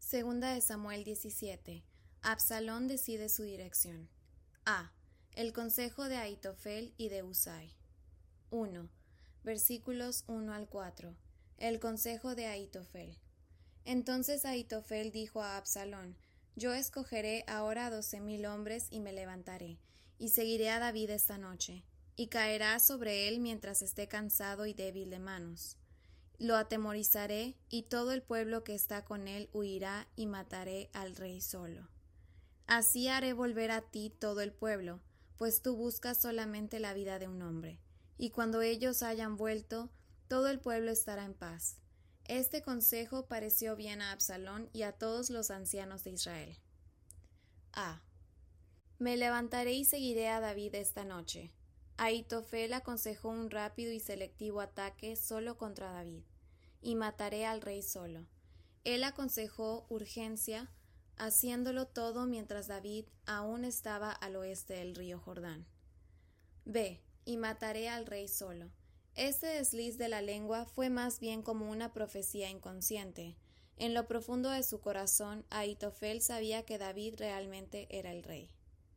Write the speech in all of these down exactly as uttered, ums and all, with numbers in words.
Segunda de Samuel diecisiete. Absalón decide su dirección. A. El consejo de Ahitofel y de Husai. uno. Versículos uno al cuatro. El consejo de Ahitofel. Entonces Ahitofel dijo a Absalón: Yo escogeré ahora doce mil hombres y me levantaré, y seguiré a David esta noche, y caerá sobre él mientras esté cansado y débil de manos. Lo atemorizaré, y todo el pueblo que está con él huirá, y mataré al rey solo. Así haré volver a ti todo el pueblo, pues tú buscas solamente la vida de un hombre. Y cuando ellos hayan vuelto, todo el pueblo estará en paz. Este consejo pareció bien a Absalón y a todos los ancianos de Israel. A. Me levantaré y seguiré a David esta noche. Ahitofel aconsejó un rápido y selectivo ataque solo contra David, y mataré al rey solo. Él aconsejó urgencia, haciéndolo todo mientras David aún estaba al oeste del río Jordán. B. Y mataré al rey solo. Este desliz de la lengua fue más bien como una profecía inconsciente. En lo profundo de su corazón, Ahitofel sabía que David realmente era el rey.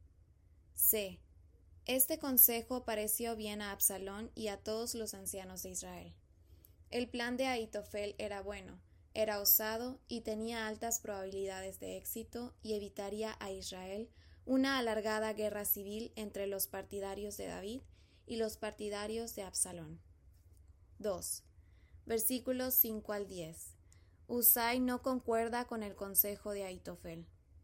C. Este consejo pareció bien a Absalón y a todos los ancianos de Israel. El plan de Ahitofel era bueno, era osado y tenía altas probabilidades de éxito y evitaría a Israel una alargada guerra civil entre los partidarios de David y los partidarios de Absalón. dos. Versículos cinco al diez. Husai no concuerda con el consejo de Ahitofel.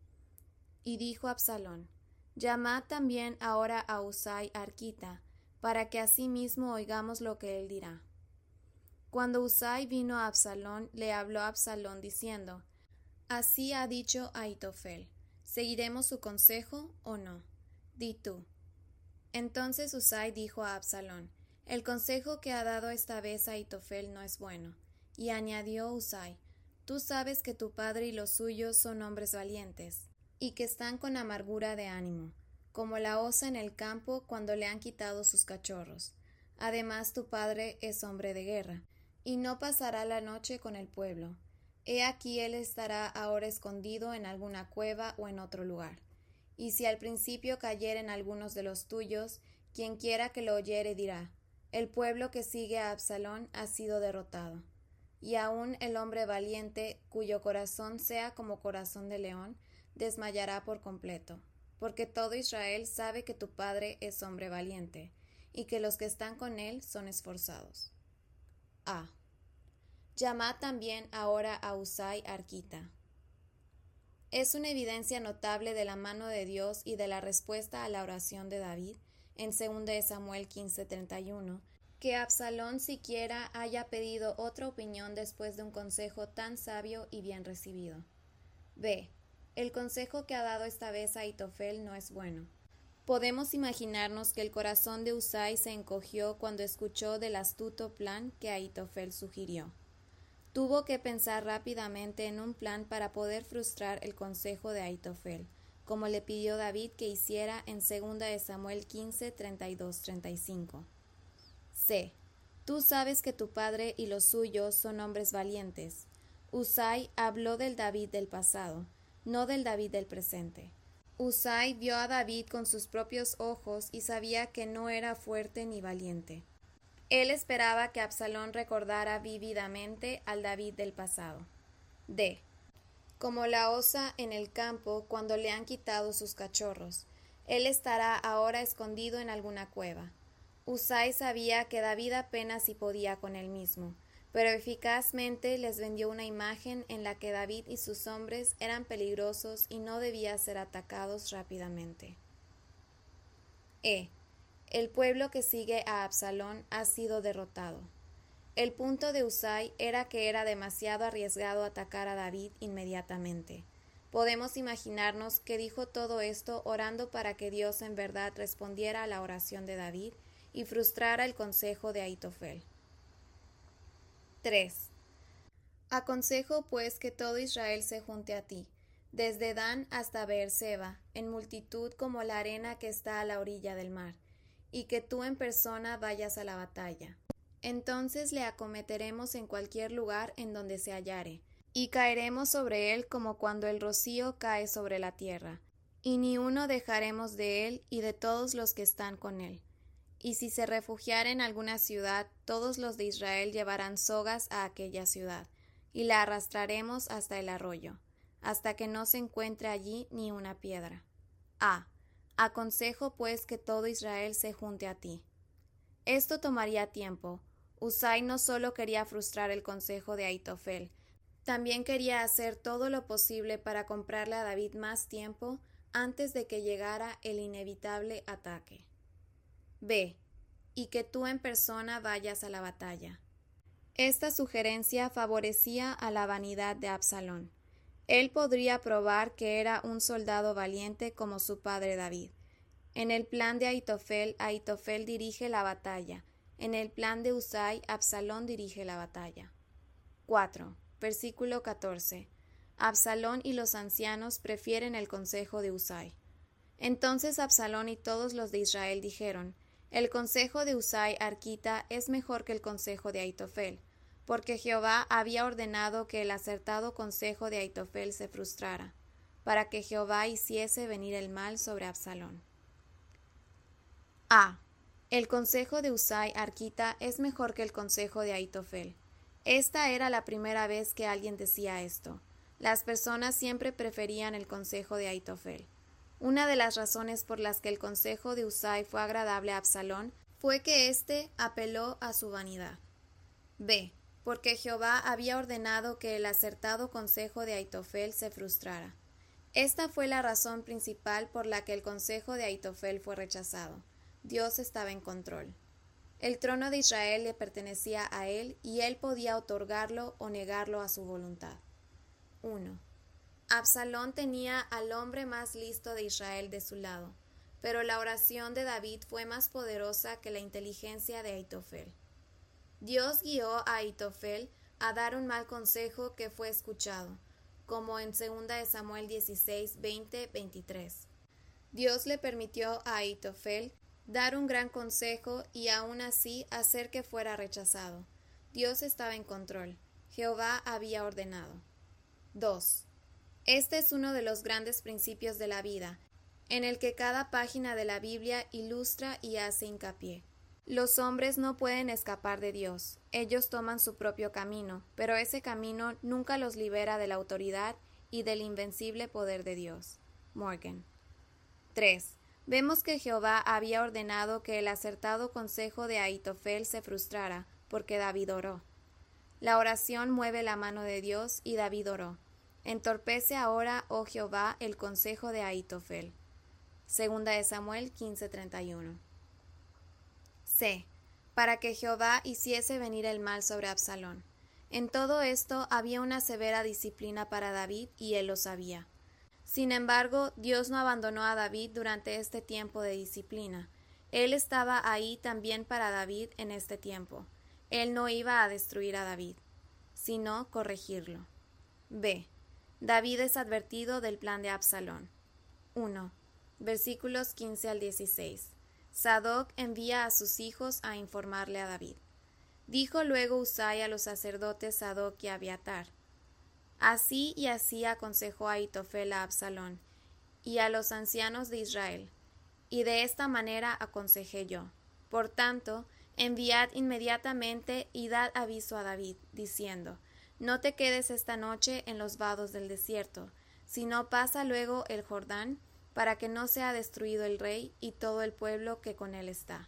Y dijo Absalón: Llamad también ahora a Husai arquita, para que asimismo oigamos lo que él dirá. Cuando Husai vino a Absalón, le habló a Absalón diciendo: Así ha dicho Ahitofel, ¿seguiremos su consejo o no? Di tú. Entonces Husai dijo a Absalón: El consejo que ha dado esta vez Ahitofel no es bueno. Y añadió Husai: Tú sabes que tu padre y los suyos son hombres valientes, y que están con amargura de ánimo, como la osa en el campo cuando le han quitado sus cachorros. Además tu padre es hombre de guerra, y no pasará la noche con el pueblo. He aquí él estará ahora escondido en alguna cueva o en otro lugar. Y si al principio cayeren algunos de los tuyos, quien quiera que lo oyere dirá: El pueblo que sigue a Absalón ha sido derrotado. Y aun el hombre valiente, cuyo corazón sea como corazón de león, desmayará por completo, porque todo Israel sabe que tu padre es hombre valiente, y que los que están con él son esforzados. A. Llamad también ahora a Husai arquita. Es una evidencia notable de la mano de Dios y de la respuesta a la oración de David, en segunda de Samuel quince treinta y uno, que Absalón siquiera haya pedido otra opinión después de un consejo tan sabio y bien recibido. B. El consejo que ha dado esta vez Ahitofel no es bueno. Podemos imaginarnos que el corazón de Husai se encogió cuando escuchó del astuto plan que Ahitofel sugirió. Tuvo que pensar rápidamente en un plan para poder frustrar el consejo de Ahitofel, como le pidió David que hiciera en segunda de Samuel quince treinta y dos treinta y cinco. C. Tú sabes que tu padre y los suyos son hombres valientes. Husai habló del David del pasado, no del David del presente. Husai vio a David con sus propios ojos y sabía que no era fuerte ni valiente. Él esperaba que Absalón recordara vívidamente al David del pasado. D. Como la osa en el campo cuando le han quitado sus cachorros, él estará ahora escondido en alguna cueva. Husai sabía que David apenas si podía con él mismo, pero eficazmente les vendió una imagen en la que David y sus hombres eran peligrosos y no debían ser atacados rápidamente. E. El pueblo que sigue a Absalón ha sido derrotado. El punto de Husai era que era demasiado arriesgado atacar a David inmediatamente. Podemos imaginarnos que dijo todo esto orando para que Dios en verdad respondiera a la oración de David y frustrara el consejo de Ahitofel. tres. Aconsejo pues que todo Israel se junte a ti, desde Dan hasta Beerseba, en multitud como la arena que está a la orilla del mar, y que tú en persona vayas a la batalla. Entonces le acometeremos en cualquier lugar en donde se hallare, y caeremos sobre él como cuando el rocío cae sobre la tierra, y ni uno dejaremos de él y de todos los que están con él. Y si se refugiara en alguna ciudad, todos los de Israel llevarán sogas a aquella ciudad, y la arrastraremos hasta el arroyo, hasta que no se encuentre allí ni una piedra. A. Aconsejo pues que todo Israel se junte a ti. Esto tomaría tiempo. Husai no solo quería frustrar el consejo de Ahitofel, también quería hacer todo lo posible para comprarle a David más tiempo antes de que llegara el inevitable ataque. B. Y que tú en persona vayas a la batalla. Esta sugerencia favorecía a la vanidad de Absalón. Él podría probar que era un soldado valiente como su padre David. En el plan de Ahitofel, Ahitofel dirige la batalla. En el plan de Husai, Absalón dirige la batalla. cuatro. Versículo catorce. Absalón y los ancianos prefieren el consejo de Husai. Entonces Absalón y todos los de Israel dijeron: El consejo de Husai arquita es mejor que el consejo de Ahitofel, porque Jehová había ordenado que el acertado consejo de Ahitofel se frustrara, para que Jehová hiciese venir el mal sobre Absalón. A. El consejo de Husai arquita es mejor que el consejo de Ahitofel. Esta era la primera vez que alguien decía esto. Las personas siempre preferían el consejo de Ahitofel. Una de las razones por las que el consejo de Husai fue agradable a Absalón fue que éste apeló a su vanidad. B. Porque Jehová había ordenado que el acertado consejo de Ahitofel se frustrara. Esta fue la razón principal por la que el consejo de Ahitofel fue rechazado. Dios estaba en control. El trono de Israel le pertenecía a él y él podía otorgarlo o negarlo a su voluntad. uno. Absalón tenía al hombre más listo de Israel de su lado, pero la oración de David fue más poderosa que la inteligencia de Ahitofel. Dios guió a Ahitofel a dar un mal consejo que fue escuchado, como en segunda de Samuel dieciséis, veinte, veintitrés. Dios le permitió a Ahitofel dar un gran consejo y aún así hacer que fuera rechazado. Dios estaba en control. Jehová había ordenado. dos. Este es uno de los grandes principios de la vida, en el que cada página de la Biblia ilustra y hace hincapié. Los hombres no pueden escapar de Dios. Ellos toman su propio camino, pero ese camino nunca los libera de la autoridad y del invencible poder de Dios. Morgan. tres. Vemos que Jehová había ordenado que el acertado consejo de Ahitofel se frustrara, porque David oró. La oración mueve la mano de Dios y David oró. Entorpece ahora, oh Jehová, el consejo de Ahitofel. Segunda de Samuel quince, treinta y uno. C. Para que Jehová hiciese venir el mal sobre Absalón. En todo esto había una severa disciplina para David y él lo sabía. Sin embargo, Dios no abandonó a David durante este tiempo de disciplina. Él estaba ahí también para David en este tiempo. Él no iba a destruir a David, sino corregirlo. B. David es advertido del plan de Absalón. uno. Versículos quince al dieciséis. Sadoc envía a sus hijos a informarle a David. Dijo luego Husai a los sacerdotes Sadoc y Abiatar: Así y así aconsejó Ahitofel a Absalón y a los ancianos de Israel, y de esta manera aconsejé yo. Por tanto, enviad inmediatamente y dad aviso a David, diciendo: No te quedes esta noche en los vados del desierto, sino pasa luego el Jordán, para que no sea destruido el rey y todo el pueblo que con él está.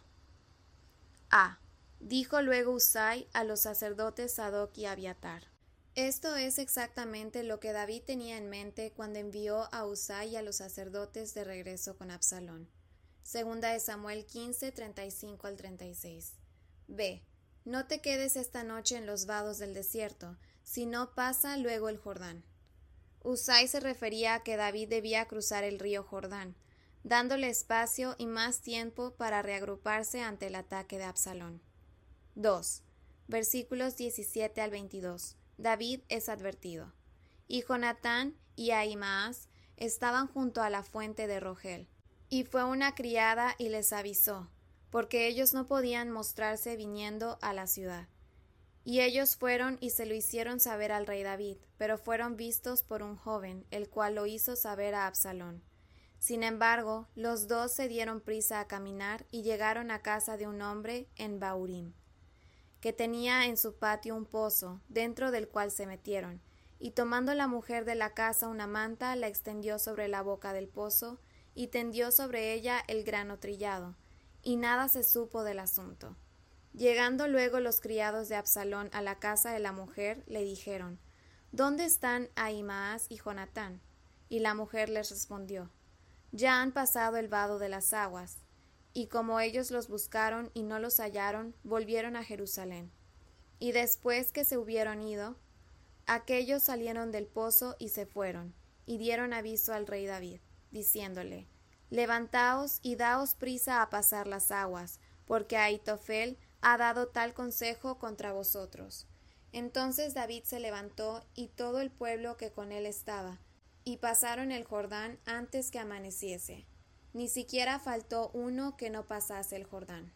A. Dijo luego Husai a los sacerdotes Sadoc y Abiatar. Esto es exactamente lo que David tenía en mente cuando envió a Husai y a los sacerdotes de regreso con Absalón. Segunda de Samuel quince, treinta y cinco al treinta y seis. B. No te quedes esta noche en los vados del desierto, sino pasa luego el Jordán. Husai se refería a que David debía cruzar el río Jordán, dándole espacio y más tiempo para reagruparse ante el ataque de Absalón. dos. Versículos diecisiete al veintidós. David es advertido. Y Jonatán y Ahimaas estaban junto a la fuente de Rogel, y fue una criada y les avisó, porque ellos no podían mostrarse viniendo a la ciudad. Y ellos fueron y se lo hicieron saber al rey David, pero fueron vistos por un joven, el cual lo hizo saber a Absalón. Sin embargo, los dos se dieron prisa a caminar y llegaron a casa de un hombre en Bahurim, que tenía en su patio un pozo, dentro del cual se metieron, y tomando la mujer de la casa una manta, la extendió sobre la boca del pozo, y tendió sobre ella el grano trillado, y nada se supo del asunto. Llegando luego los criados de Absalón a la casa de la mujer, le dijeron: ¿Dónde están Ahimaas y Jonatán? Y la mujer les respondió: Ya han pasado el vado de las aguas. Y como ellos los buscaron y no los hallaron, volvieron a Jerusalén. Y después que se hubieron ido, aquellos salieron del pozo y se fueron, y dieron aviso al rey David, diciéndole: Levantaos y daos prisa a pasar las aguas, porque Ahitofel ha dado tal consejo contra vosotros. Entonces David se levantó y todo el pueblo que con él estaba, y pasaron el Jordán antes que amaneciese. Ni siquiera faltó uno que no pasase el Jordán.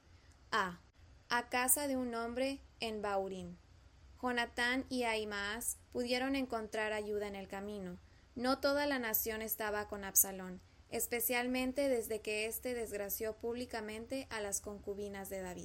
A. A casa de un hombre en Bahurim. Jonatán y Ahimaas pudieron encontrar ayuda en el camino. No toda la nación estaba con Absalón, especialmente desde que éste desgració públicamente a las concubinas de David.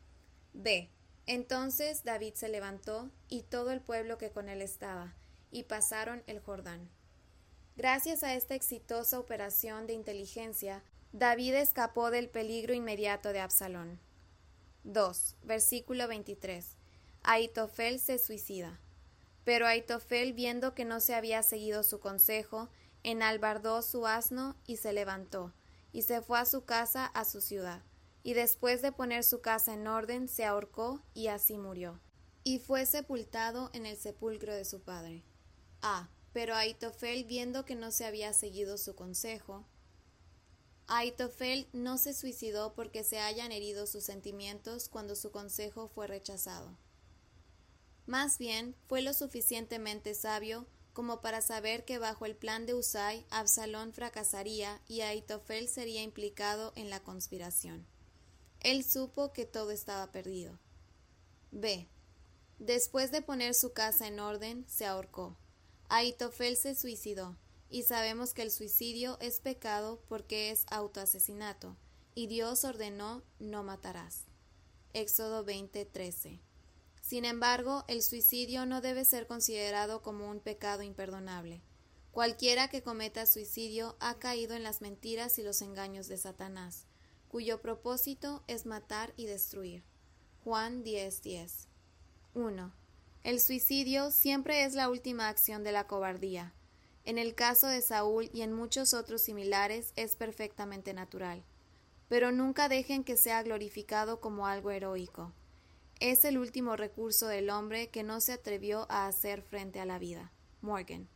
B. Entonces David se levantó y todo el pueblo que con él estaba, y pasaron el Jordán. Gracias a esta exitosa operación de inteligencia, David escapó del peligro inmediato de Absalón. dos. Versículo veintitrés. Ahitofel se suicida. Pero Ahitofel, viendo que no se había seguido su consejo, enalbardó su asno y se levantó, y se fue a su casa, a su ciudad. Y después de poner su casa en orden, se ahorcó y así murió. Y fue sepultado en el sepulcro de su padre. A. Pero Ahitofel, viendo que no se había seguido su consejo, Ahitofel no se suicidó porque se hayan herido sus sentimientos cuando su consejo fue rechazado. Más bien, fue lo suficientemente sabio como para saber que bajo el plan de Husai, Absalón fracasaría y Ahitofel sería implicado en la conspiración. Él supo que todo estaba perdido. B. Después de poner su casa en orden, se ahorcó. Ahitofel se suicidó, y sabemos que el suicidio es pecado porque es autoasesinato, y Dios ordenó: no matarás. Éxodo veinte trece. Sin embargo, el suicidio no debe ser considerado como un pecado imperdonable. Cualquiera que cometa suicidio ha caído en las mentiras y los engaños de Satanás, cuyo propósito es matar y destruir. Juan diez diez. uno. El suicidio siempre es la última acción de la cobardía. En el caso de Saúl y en muchos otros similares es perfectamente natural. Pero nunca dejen que sea glorificado como algo heroico. Es el último recurso del hombre que no se atrevió a hacer frente a la vida. Morgan.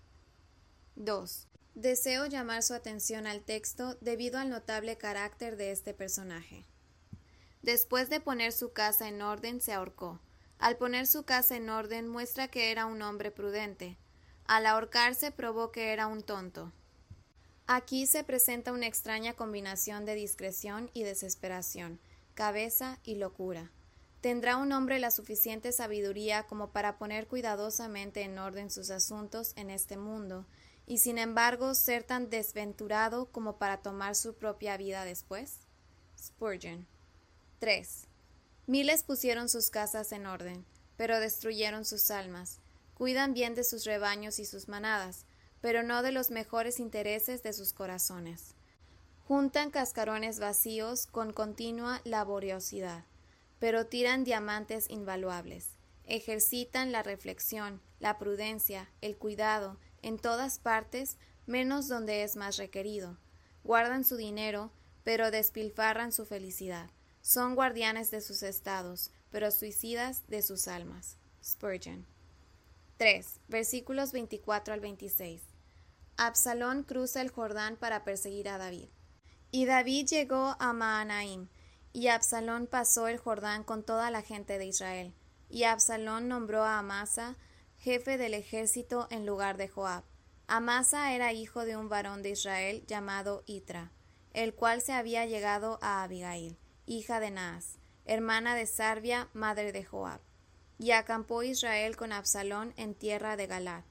dos. Deseo llamar su atención al texto debido al notable carácter de este personaje. Después de poner su casa en orden, se ahorcó. Al poner su casa en orden muestra que era un hombre prudente. Al ahorcarse probó que era un tonto. Aquí se presenta una extraña combinación de discreción y desesperación, cabeza y locura. ¿Tendrá un hombre la suficiente sabiduría como para poner cuidadosamente en orden sus asuntos en este mundo, y sin embargo ser tan desventurado como para tomar su propia vida después? Spurgeon. tres. Miles pusieron sus casas en orden, pero destruyeron sus almas. Cuidan bien de sus rebaños y sus manadas, pero no de los mejores intereses de sus corazones. Juntan cascarones vacíos con continua laboriosidad, pero tiran diamantes invaluables. Ejercitan la reflexión, la prudencia, el cuidado, en todas partes, menos donde es más requerido. Guardan su dinero, pero despilfarran su felicidad. Son guardianes de sus estados, pero suicidas de sus almas. Spurgeon. tres. Versículos veinticuatro al veintiséis. Absalón cruza el Jordán para perseguir a David. Y David llegó a Mahanaim, y Absalón pasó el Jordán con toda la gente de Israel. Y Absalón nombró a Amasa jefe del ejército en lugar de Joab. Amasa era hijo de un varón de Israel llamado Itra, el cual se había llegado a Abigail, hija de Naas, hermana de Sarvia, madre de Joab. Y acampó Israel con Absalón en tierra de Galaad.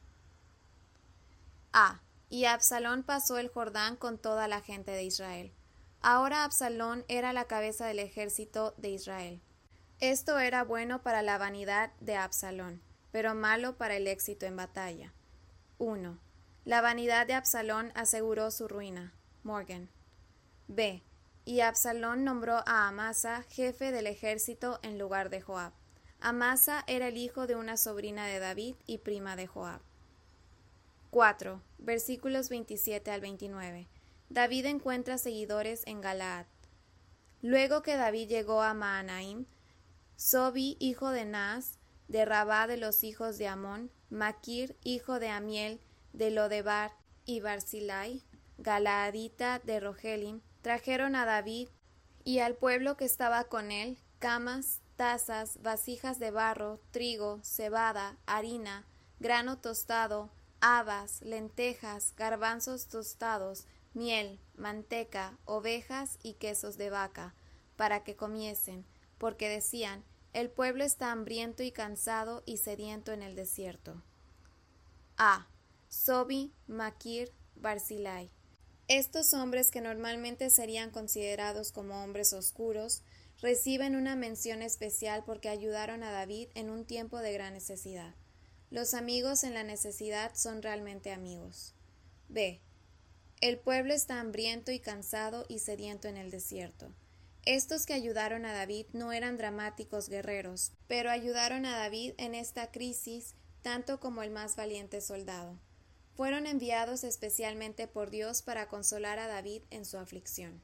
A. Y Absalón pasó el Jordán con toda la gente de Israel. Ahora Absalón era la cabeza del ejército de Israel. Esto era bueno para la vanidad de Absalón, pero malo para el éxito en batalla. uno. La vanidad de Absalón aseguró su ruina. Morgan. B. Y Absalón nombró a Amasa jefe del ejército en lugar de Joab. Amasa era el hijo de una sobrina de David y prima de Joab. cuatro. Versículos veintisiete al veintinueve. David encuentra seguidores en Galaad. Luego que David llegó a Mahanaim, Sobi, hijo de Naas, de Rabá de los hijos de Amón, Maquir, hijo de Amiel, de Lodebar, y Barzilai, Galaadita de Rogelim, trajeron a David y al pueblo que estaba con él camas, tazas, vasijas de barro, trigo, cebada, harina, grano tostado, habas, lentejas, garbanzos tostados, miel, manteca, ovejas y quesos de vaca, para que comiesen, porque decían, el pueblo está hambriento y cansado y sediento en el desierto. A. Sobi, Maquir, Barzilai. Estos hombres, que normalmente serían considerados como hombres oscuros, reciben una mención especial porque ayudaron a David en un tiempo de gran necesidad. Los amigos en la necesidad son realmente amigos. B. El pueblo está hambriento y cansado y sediento en el desierto. Estos que ayudaron a David no eran dramáticos guerreros, pero ayudaron a David en esta crisis tanto como el más valiente soldado. Fueron enviados especialmente por Dios para consolar a David en su aflicción.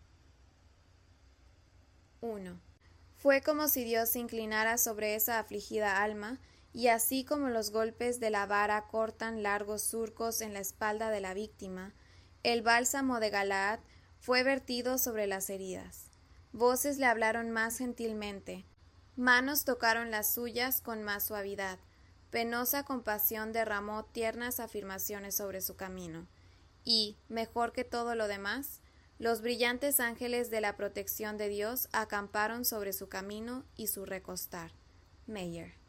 uno. Fue como si Dios se inclinara sobre esa afligida alma, y así como los golpes de la vara cortan largos surcos en la espalda de la víctima, el bálsamo de Galaad fue vertido sobre las heridas. Voces le hablaron más gentilmente, manos tocaron las suyas con más suavidad, penosa compasión derramó tiernas afirmaciones sobre su camino, y, mejor que todo lo demás, los brillantes ángeles de la protección de Dios acamparon sobre su camino y su recostar. Meyer.